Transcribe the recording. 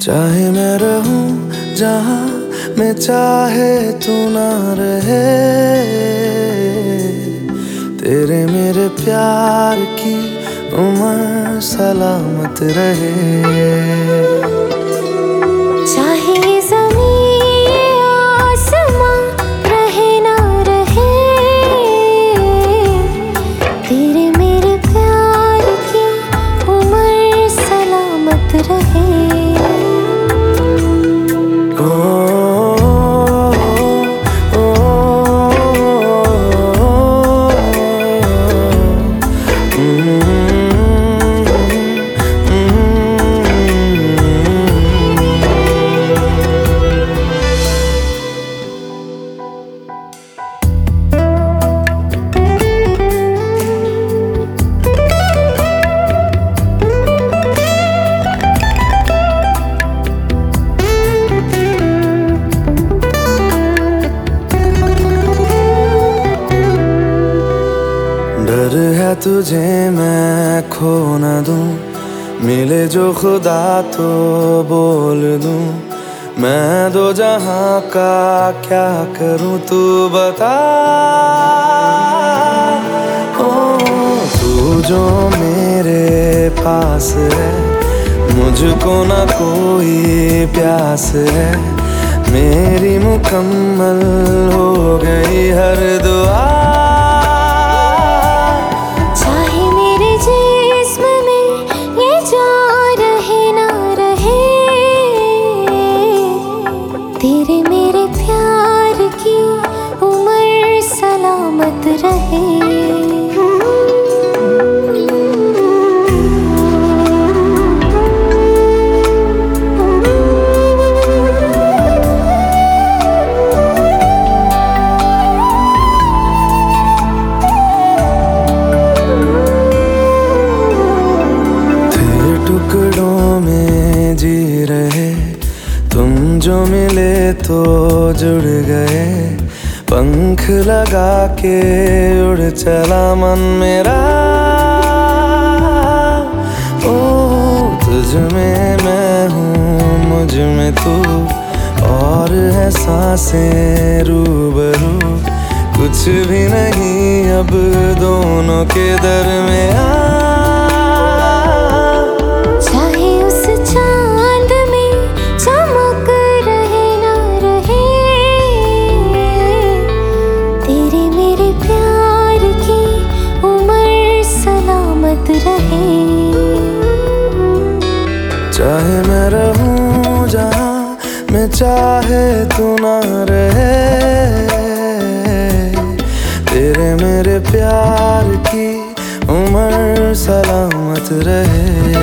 चाहे मैं रहूं जहां मैं चाहे तू ना रहे, तेरे मेरे प्यार की उम्र सलामत रहे। चाहे ज़मीन आसमां रहे ना रहे, तेरे मेरे प्यार की उम्र सलामत रहे। डर है तुझे मैं खो न दूं, मिले जो खुदा तो बोल दूं। मैं दो जहां का क्या करूं तू बता। ओ तू जो मेरे पास है, मुझको ना कोई प्यास है। मेरी मुकम्मल हो गई हर दुआ। तेरे मेरे प्यार की उम्र सलामत रहे। तेरे टुकड़ों में जी रहे, तुम जो मिले तो जुड़ गए। पंख लगा के उड़ चला मन मेरा। ओ तुझ में मैं हूँ, मुझ में तू, और है सांसें रूबरू। कुछ भी नहीं अब दोनों के दरमियां। चाहे मैं रहूं जहां मैं चाहे तू ना रहे, तेरे मेरे प्यार की उम्र सलामत रहे।